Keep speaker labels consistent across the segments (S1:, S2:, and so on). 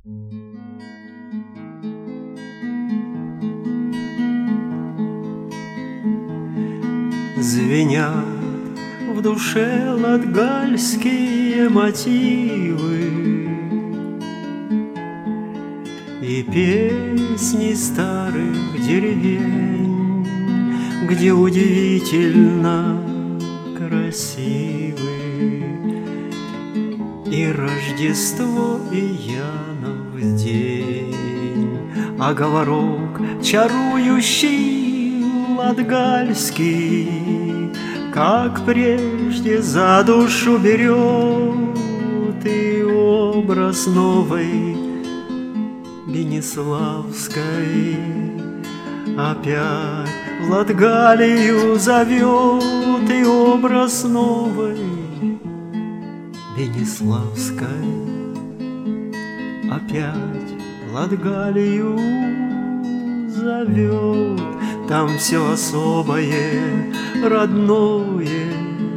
S1: Звенят в душе латгальские мотивы и песни старых деревень, где удивительно красивы и Рождество, и Янов день, а говорок чарующий латгальский, как прежде за душу берет, и образ новой Бениславской опять в Латгалию зовет, и образ новой Бениславской опять в Латгалию зовет. Там все особое, родное,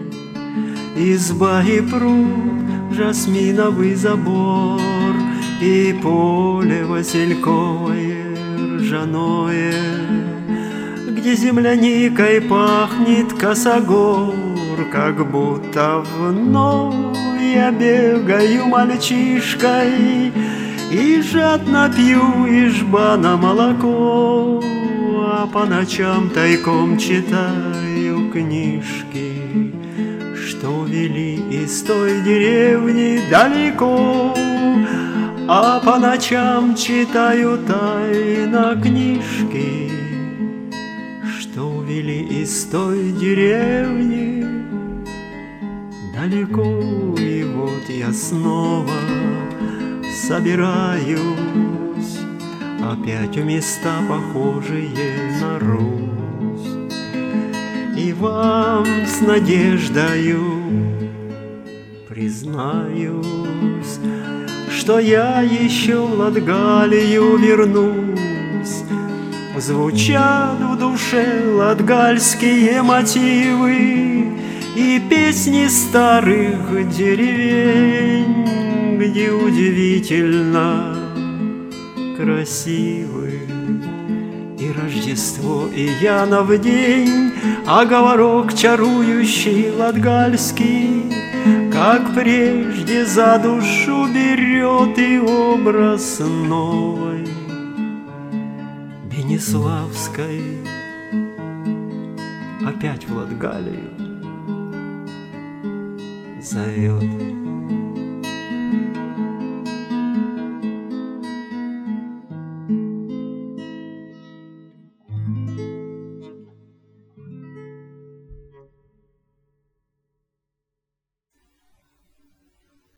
S1: изба и пруд, жасминовый забор, и поле васильковое ржаное, где земляникой пахнет косогор, как будто вновь я бегаю мальчишкой и жадно пью из жбана молоко, а по ночам тайком читаю книжки, что вели из той деревни далеко, а по ночам читаю тайно книжки, что увели из той деревни далеко. И вот я снова собираюсь опять в места, похожие на Русь, и вам с надеждою признаюсь, что я еще в Латгалию вернусь. Звучат в душе латгальские мотивы и песни старых деревень, где удивительно красивы и Рождество, и Янов день, а говорок чарующий латгальский, как прежде за душу берет, и образ новой Бениславской опять в Латгалию зовет.